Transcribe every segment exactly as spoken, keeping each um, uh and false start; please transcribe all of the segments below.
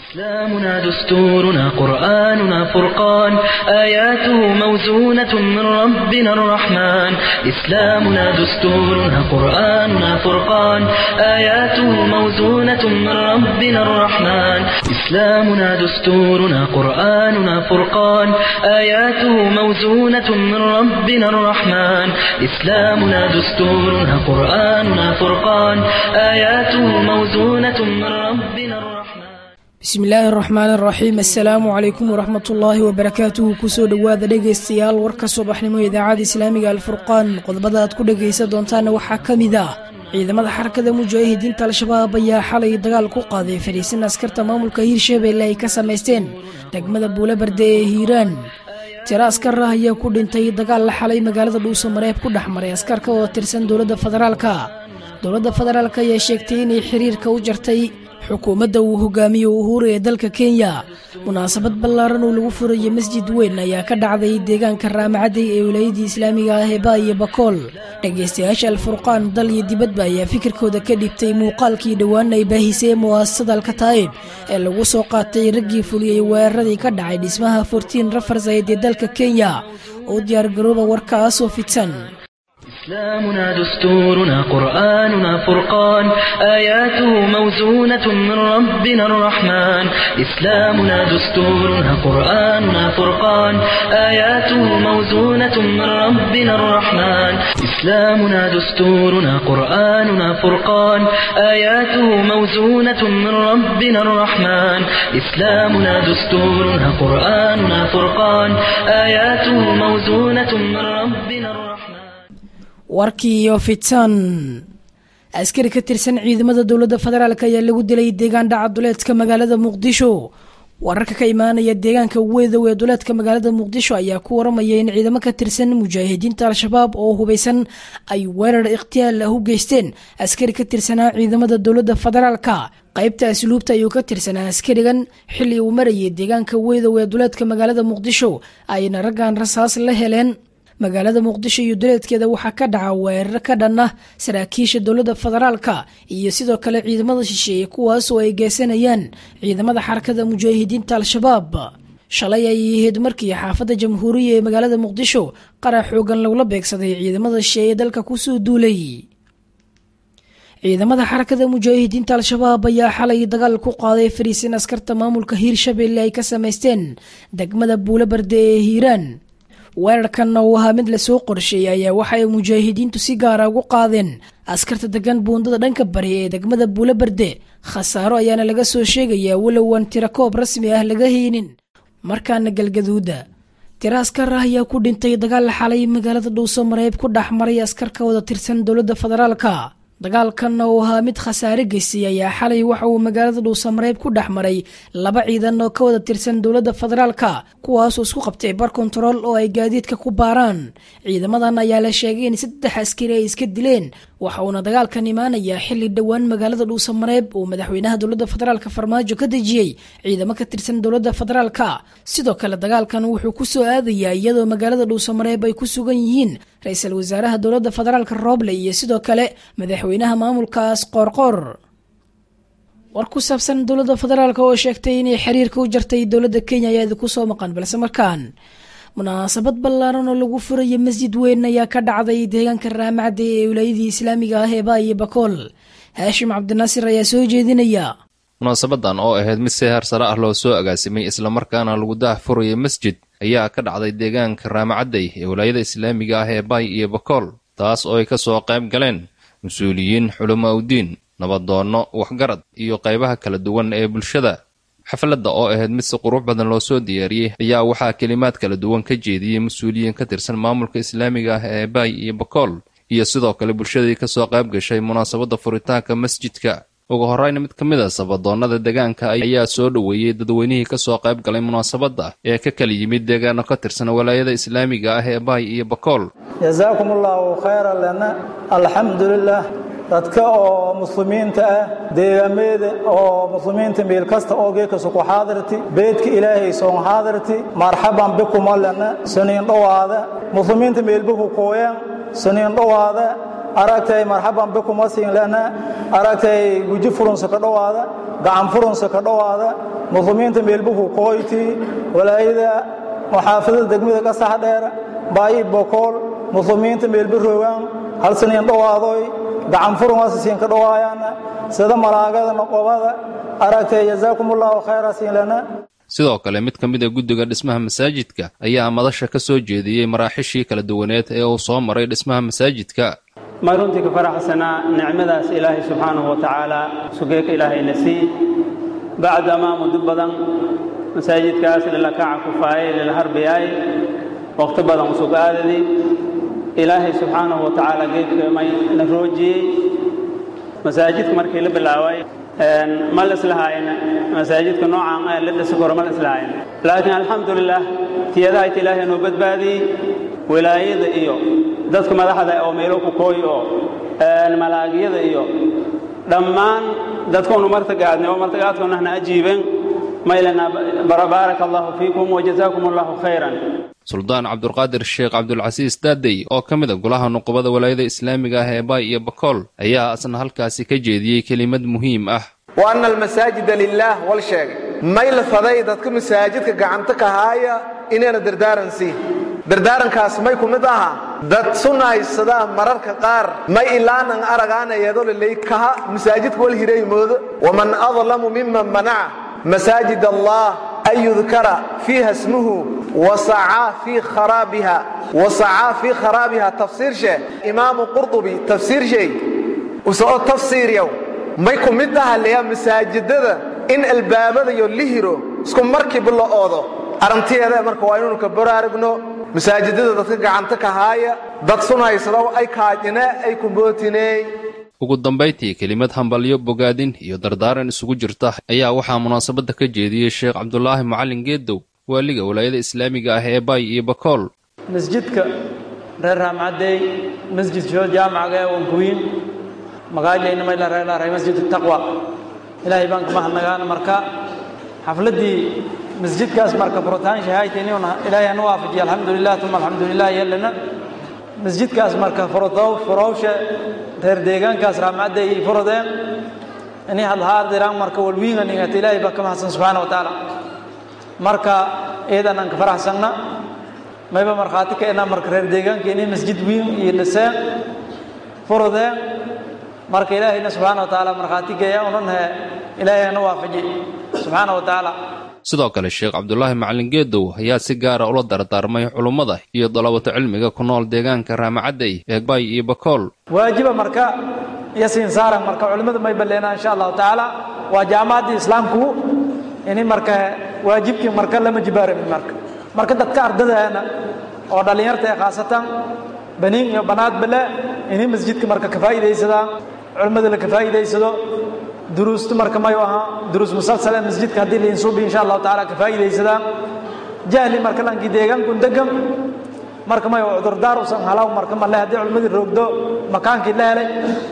إسلامنا دستورنا قرآننا فرقان آياته موزونة من ربنا الرحمن إسلامنا دستورنا قرآننا فرقان آياته موزونة من ربنا الرحمن إسلامنا دستورنا قرآننا فرقان آياته موزونة من ربنا الرحمن إسلامنا دستورنا قرآننا فرقان آياته موزونة من ربنا الرحمن بسم الله الرحمن الرحيم السلام عليكم ورحمة الله وبركاته كسو دواada dhegeystayaal warka subaxnimo idaacada islaamiga alfurqaan qodobada aad ku dhageysan doontaan waxaa kamid ah ciidamada xarakada mujaahidiinta al-shabaab ayaa xalay dagaal ku qaaday fariisin askarta maamulka Hiirshabelle ay ka sameysteen degmada Buulabarde ee Hiiraan tiro askar ah ayaa ku dhintay dagaal la xalay magaalada Dhuusamareeb ku dhaxmaray askar ka oo tirsan dowladda federaalka dowladda federaalka ayaa sheegtay inay xiriirka u jartay xukuumadda uu hogaamiyo Uhuru ee dalka Kenya munaasabad ballaaran oo lagu furayo masjid weyn ayaa ka dhacday deegaanka Raamacadey ee wilaayada Islaamiga ah ee Baay iyo Bakool dhageystayaasha Al-Furqaan dal iyo dibadba ayaa fikirkooda ka dhibtay muuqaalkii dhawaan ay baahisay muwaasasada Al-Kataib ee lagu soo qaatay raggii fuliyay weeraradii ka dhacay dhismaha fourteen Riverside ee dalka Kenya oo diyaar garooba warkaas oo fidsan إسلامنا دستورنا قرآننا فرقان آياته موزونة من ربنا الرحمن إسلامنا دستورنا قرآننا فرقان آياته موزونة من ربنا الرحمن إسلامنا دستورنا قرآننا فرقان آياته موزونة من ربنا الرحمن إسلامنا دستورنا قرآننا فرقان آياته موزونة من ربنا الرحمن warkii iyo fitan askari ka tirsan ciidamada dowladda federaalka ayaa lagu dilay deegaan dhaca duleedka magaalada Muqdisho wararka ka imaanaya deegaanka Weedow ee duleedka magaalada Muqdisho ayaa ku waramaya in ciidamo ka tirsan mujaahidiinta al-shabaab oo hubeysan ay weerar ikhtiyaal ah u geysteen askari ka tirsan ciidamada dowladda federaalka qaybta asluubta ayuu ka tirsan askarigan xilli uu marayay deegaanka Weedow ee duleedka magaalada Muqdisho ayna raggan rasaas la heleen magaalada Muqdisho iyo duleedkeeda waxa ka dhaca weerar ka dhan ah saraakiisha dowladda federaalka iyo sidoo kale ciidamada shisheeye kuwaas oo ay geysanayaan ciidamada xarakada mujaahidiinta al-shabaab shalay ay ahayd markii xaafadda jamhuuriyadda ee magaalada Muqdisho qarax xoogan lagu beegsaday ciidamada shisheeye dalka ku soo duulay ciidamada xarakada mujaahidiinta al-shabaab ayaa xalay dagaal ku qaaday fariisin askarta maamulka Hiirshabelle ay ka sameysteen degmada Buulabarde ee Hiiraan weerarkan oo ahaa mid la soo qorsheeyay ayaa waxa ay mujaahidiintu si gaar ah ugu qaadeen askarta degan buundada dhanka bari ee degmada Buulabarde khasaaro ayaana laga soo sheegayaa walow aan tiro koob rasmi ah laga haynin markaana galgaduuda tiro askar ah ayaa ku dhintay dagaal la xalay magaalada Dhuusamareeb ku dhaxmaray askar ka wada tirsan dowladda federaalka dagaalkan oo ahaa mid khasaare geystay ayaa xalay waxa uu magaalada Dhuusamareeb ku dhaxmaray laba ciidan oo ka wada tirsan dowladda federaalka kuwaas oo isku qabtay bar control oo ay gaadiidka ku baaraan ciidamadan ayaa la sheegay in saddex askari ay iska dileen waxa uu dagaalkan imaanayaa xilli dhawaan magaalada Dhuusamareeb oo madaxweynaha dowladda federaalka Farmaajo ka dajiyay ciidamo ka tirsan dowladda federaalka sidoo kale dagaalkan wuxuu ku soo aadayaa iyadoo magaalada Dhuusamareeb ay ku sugan yihiin ra'iisul wasaaraha dowladda federaalka Roble iyo sidoo kale madaxweynaha maamulkaas Qorqor war ku saabsan dowladda federaalka oo sheegtay inay xiriirka u jartay dowladda Kenya ayaa ku soo maqan balse markaan munaasabad ballaaran oo lagu furayo masjid weyn ayaa ka dhacday deegaanka Raamacadey ee wilaayada Islaamiga ah ee Baay iyo Bakool Haashim Cabdinaasir ayaa soo jeedinaya munaasabadan oo ahayd mid si heer sare ah loo soo agaasimay isla markaana lagu daahfurayo masjid ayaa ka dhacday deegaanka Raamacadey ee wilaayada Islaamiga ah ee Baay iyo Bakool taas oo ay ka soo qayb galeen mas'uuliyiin culimo u diin nabadoono waxgarad iyo qaybaha kala duwan ee bulshada xafladda oo ahayd mid si qurux badan loo soo diyaariyay ayaa waxaa kalimaad kala duwan ka jeediyay mas'uuliyiin ka tirsan maamulka Islaamiga ah ee Baay iyo Bakool iyo sidoo kale bulshadii ka soo qayb gashay munaasabadda furitaanka masjidka ugu horreyn mid ka mid ah sabadoonnada deegaanka ayaa soo dhaweeyay dadweynihii ka soo qayb galay munaasabadda ee ka kala yimid deegaano ka tirsan walaayada Islaamiga ah ee Baay iyo Bakool jazaakumullahu khayran lana alxamdulillah dadka oo muslimiinta ah deegaamada oo muslimiinta meel kasta oo geeka soo xaadirti beedka ilaahay soo xaadirti marhaban bikum lana saniin dhawaada muslimiinta meel buku qooyaan saniin dhawaada aragtay marhaban bikum wasiin lana aragtay guji furunsa ka dhawaada gacan furunsa ka dhawaada muslimiinta meelbuhu qoyti walaayada muxaafadada degmada ka saxdheer baayi boqol muslimiinta meelburogan hal saneen dhawaadoy gacan furun wasiin ka dhawaayana sida malaagada noqobada aragtay jazaakumullahu khayran lana. sidoo kale mid ka mid ah guddiga dhismaha masaajidka ayaa madasha ka soo jeediyey maraaxishii kala duwaneed ee uu soo maray dhismaha masaajidka. ما runtii ka faraxsana nicmadaas ilaahay subxaanahu wa tacaala sugeeka ilaahay na sii bacda ma muddo badan masaajidkaas la kaca ku faayay la harbiyay waqti badan sugaadadii ilaahay subxaanahu wa tacaala geedka may na roojiyey masaajidka markii la bilaaway ma la islahaayna masaajidka noocan ah la dhisi karo ma la islahaayna laakiin alxamdulillah tiyada ay ilaahay noo badbaadiyey wilaayada iyo dadka madaxda oo meelo ku kooyo oo malaagiyada iyo dhammaan dadkoonu martagaadna oo martagaadkoona ajiibeen maylana barakallahu fiikum wa jazaakumullahu khayran. suldaan cabdulqaadir sheekh cabdulcasiis daadey oo ka mid ah golaha nuqubada walaayada islaamiga ah ee baay iyo bakool ayaa asna halkaasi ka jeediyey kelimad muhiim ah. wa anna almasaajida lillaah wal sheeg mayl faday dadka masaajidka gacanta ka haaya inayna dardaaran sii dardaarankaas may ku mid aha dad sunaysada mararka qaar may ilaanan aragaanayado leeykaha masaajidka wal hireeyoodo waman adlamu mimman mana'a masaajid allah ay yudhkara fiha ismuhu wa sa'a fi kharabiha wa sa'a fi kharabiha tafsir shay imam qurtubi tafsir shay usoo tafsir yow may ku mid aha leeya masaajidada in albaabada iyo lihiro isku markii bilo oodo arinteeda marka waa inuu ka baraarugno masaajidada dadka gacanta ka haaya dad sunaysada ay kaajina ay ku bootinay. ugu dambeyntii kelimad hambalyo bogaadin iyo dardaaran isugu jirta ayaa waxaa munaasabada ka jeediyey sheekh cabdulaahi macalin geedow waaliga walaayada islaamiga ah ee baay iyo bakool. masjidka reer raamcaday masjid joo jaamaca oo kuwiin magaalada ma la reeray masjid taqwa ilaahay baan ka mahadnagaan marka xafladii masjidkaas marka furtaan shahaytini ona ilaahay aan waafajiyo alxamdulillah tuma alxamdulillah yallana masjidkaas marka furado furowsha reer deegaankaas raamcaday iyo furadeen inay hadhaar diraan marka walwiinga ninga ilaahay baa ka mahadsan subhanahu wa ta'ala marka eedan aan ka faraxsanna mayba marxaati ka ina marka reer deegaankeena masjid weyn iyo dhiseen furadeen marka ilaahay subhanahu wa ta'ala marxaati geeya onan ilaahay aan waafajiyo subhanahu wa ta'ala. sidoo kale sheekh cabdulaahi macalin geedow ayaa si gaar ah ula dardaarmay culimada iyo dalabato cilmiga ku nool deegaanka raamacadey ee baay iyo bakool. waajiba marka yasiin saaran marka culimada may baleena insha Allah ta'ala waa jaamacada islaamku inay marka waajibkii marka lama jibaarin marka marka dadka ardayda oo dhalinyarta ay khaasatan baniin iyo banaad bala inay masjidka marka ka faa'iideysadaan culimada la ka faa'iideysado دروس مركم أيوها دروس مسلسل المسجد كهدي اللي نصوب إن شاء الله تعالى كفاية إذا جاهل مركم لان كديجان كن دقم مركم أيوه عذر دار وسام هلاو مركم الله هدي علم الرق دو مكان كله عليه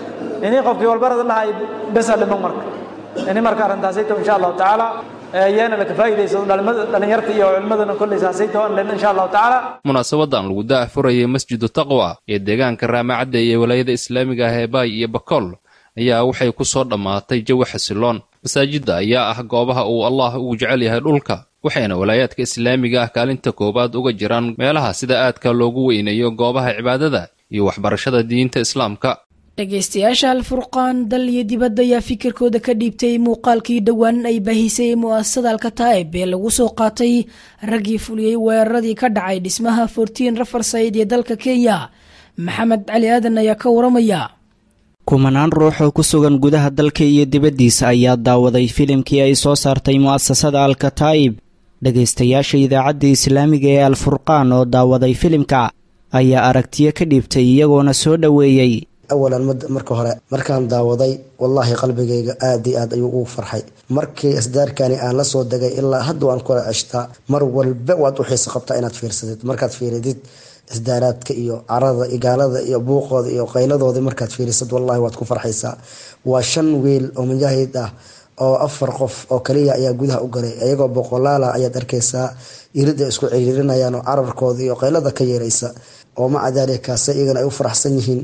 إني قف في والبرد الله بس على مركم إني مركم رنداسيته إن شاء الله تعالى يانا لكفاية إذا لان يرتي علم ذا كل إساسيته لأن إن شاء الله تعالى. مناسبة الوداع فري مسجد التقوى يديجان كرامة عدي ولاية إسلامية هباي يبكل ayaa waxay ku soo dhamaatay jawi xasiloon. masaajidda ayaa ah goobaha uu Allah ugu jecel yahay dhulka waxayna walaayaadka islaamiga ah kaalinta koobaad uga jiraan meelaha sida aadka loogu weynayo goobaha cibaadada iyo waxbarashada diinta islaamka. dhageystayaasha alfurqaan dal iyo dibadda ayaa fikirkooda ka dhiibtay muuqaalkii dhowaan ay baahisay mu'asasada alkataa'ib ee lagu soo qaatay raggii fuliyey weeraradii ka dhacay dhismaha fourteen Riverside ee dalka Kenya. maxamed cali aadan ayaa ka waramaya. kumanaan ruux oo ku sugan gudaha dalka iyo dibaddiisa ayaa daawaday filimkii ay soo saartay mu'asasada alkataa'ib. dhagaystayaasha idaacadda islaamiga ee alfurqaan oo daawaday filimka ayaa aragtiyo ka dhiibtay iyagoona soo dhoweeyey. awalan marka hore markaan daawaday wallaahi qalbigayga aad iyo aad ayuu ugu farxay. markii isdaarkani aan la soo degay ilaa hadda waan kula ceshtaa mar walba waad u xiiso qabtaa inaad fiirsadid. markaad fiiridid isdaaraadka iyo carada igaalada iyo buuqooda iyo qayladooda markaad fiirisad wallahi waad ku farxaysaa. waa shan wiil oo mujaahid ah oo afar qof oo kaliya ayaa gudaha u galay ayagoo boqolaala ayaad arkaysaa irida isku ciriirinayaan oo cararkooda iyo qaylada ka yeeraysa oo ma cadaalikaas iyagana ay u faraxsan yihiin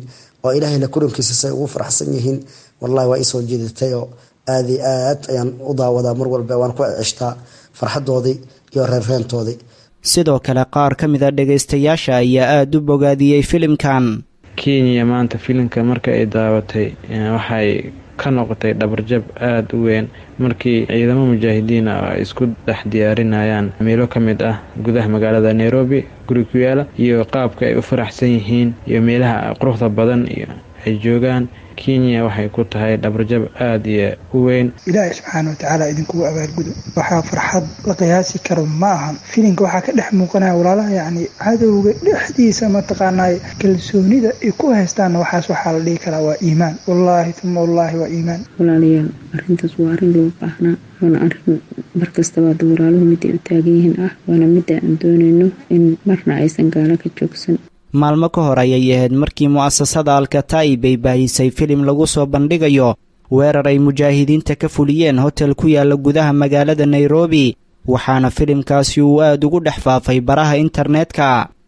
oo ilaahayna kulankiisa say ugu faraxsan yihiin wallahi waa isoo jeedatay oo aad iyo aad ayaan u daawadaa mar walba waan ku ceshtaa farxadoodii iyo reerreyntoodii. sidoo kale qaar ka mid a dhegaystayaasha ayaa aada u bogaadiyey filimkan. Kenya maanta filimka marka ay daawatay waxay ka noqotay dhabarjab aada u weyn markii ciidamo mujaahidiin ah ay isku dhex diyaarinayaan meelo ka mid ah gudaha magaalada Nairobi guri ku yaala iyo qaabka ay u faraxsan yihiin iyo meelaha quruxda badan iyo ay joogaan. Kenya waxay ku tahay dhabarjab aad iyo u weyn. Ilaahay subxaanahu wa ta'aala idinku abaalgudo. Waxa farxad la qiyaasi karo ma ahan. Filimka waxa ka dhex muuqanaya walaalaha yacni cadowga dhexdiisa ma taqaanay kalsoonida ay ku haystaan waxaas waxa la dhigi karaa waa iimaan. Wallahi thumma wallahi waa iimaan. Walaalayaal arrintaas waa arrin loo baahnaa waana arrin markasta waa walaaluhu mid ay u taagan yihiin ah waana mid aan doonayno in marna aysan gaala ka joogsan. maalmo ka hor ayay ahayd markii mu'asasada Al-Kataib ay baahisay filim lagu soo bandhigayo weerar ay mujaahidiinta ka fuliyeen hotel ku yaala gudaha magaalada Nairobi waxaana filimkaasi uu aad ugu dhex faafay baraha internetka.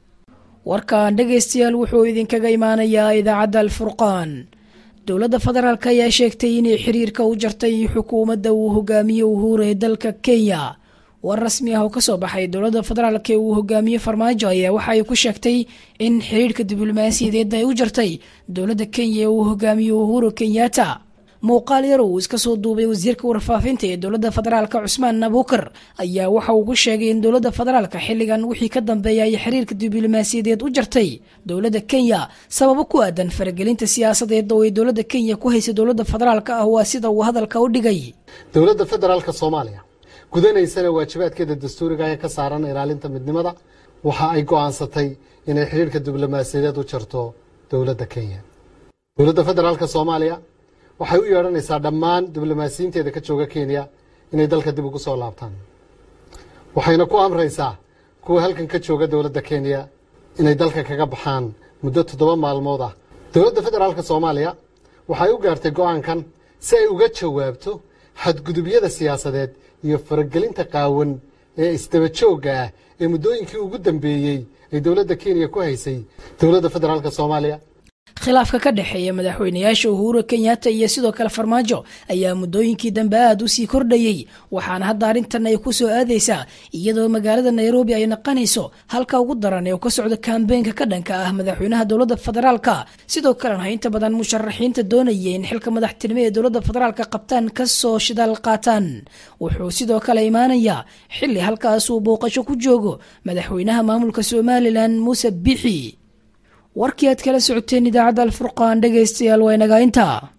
warkaan dhageystayaal wuxuu idinkaga imaanayaa idaacadda Al-Furqaan. dowladda federaalka ayaa sheegtay inay xiriirka u jartay xukuumadda uu hogaamiyo Uhuru ee dalka Kenya. war rasmi ah oo ka soo baxay dowladda federaalka ee uu hogaamiye Farmaajo ayaa waxa ay ku sheegtay in xiriirka diblomaasiyadeed ay u jartay dowladda Kenya ee uu hogaamiye Uhuru Kenyatta. muuqaal yar oo iska soo duubay wasiirka warfaafinta ee dowladda federaalka Cusmaan Nabukar ayaa waxa uu ku sheegay in dowladda federaalka xilligan wixii ka dambeeyay xiriirka diblomaasiyadeed u jartay dowladda Kenya sababo ku aadan faragelinta siyaasadeed oo ay dowladda Kenya ku haysay dowladda federaalka ah waa sida uu hadalka u dhigay. dowladda federaalka Soomaaliya gudanaysana waajibaadkeeda dastuuriga ee ka saaran ilaalinta midnimada waxa ay go'aansatay inay xiriirka diblomaasiyadeed u jarto dowladda Kenya. dowladda federaalka Soomaaliya waxay u yeeranaysaa dhammaan diblomaasiyiinteeda ka jooga Kenya inay dalka dib ugu soo laabtaan. waxayna ku amraysaa kuwa halkan ka jooga dowladda Kenya inay dalka kaga baxaan muddo toddoba maalmood ah. dowladda federaalka Soomaaliya waxay u gaartay go'aankan si ay uga jawaabto xadgudubyada siyaasadeed iyo faragelinta qaawan ee isdaba joogga ah ee muddooyinkii ugu dambeeyay ay dowladda Kenya ku haysay dowladda federaalka Soomaaliya. khilaafka ka dhaxeeya madaxweynayaasha Uhuru Kenyatta iyo sidoo kale Farmaajo ayaa muddooyinkii dambe aad u sii kordhayay waxaana hadda arrintan ay ku soo aadaysaa iyadoo magaalada Nairobi ay naqanayso halka ugu daran ee ka socda kaambeenka ka dhanka ah madaxweynaha dowladda federaalka. sidoo kale inta badan musharaxiinta doonaya in xilka madaxtinimo ee dowladda federaalka qabtaan ka soo shidaal qaataan. wuxuu sidoo kale imaanayaa xilli halkaas uu booqasho ku joogo madaxweynaha maamulka Somaliland Muuse Bixi. warkii aad kala socoteen idaacadda Al-Furqaan dhageystayaal waa inaga intaa.